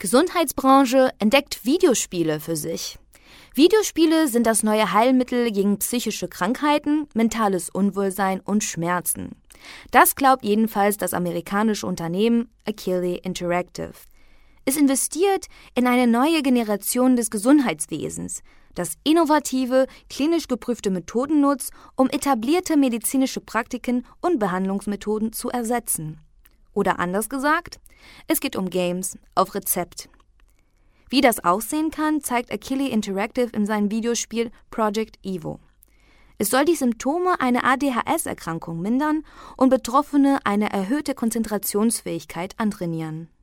Gesundheitsbranche entdeckt Videospiele für sich. Videospiele sind das neue Heilmittel gegen psychische Krankheiten, mentales Unwohlsein und Schmerzen. Das glaubt jedenfalls das amerikanische Unternehmen Akili Interactive. Es investiert in eine neue Generation des Gesundheitswesens, das innovative, klinisch geprüfte Methoden nutzt, um etablierte medizinische Praktiken und Behandlungsmethoden zu ersetzen. Oder anders gesagt, es geht um Games auf Rezept. Wie das aussehen kann, zeigt Akili Interactive in seinem Videospiel Project Evo. Es soll die Symptome einer ADHS-Erkrankung mindern und Betroffene eine erhöhte Konzentrationsfähigkeit antrainieren.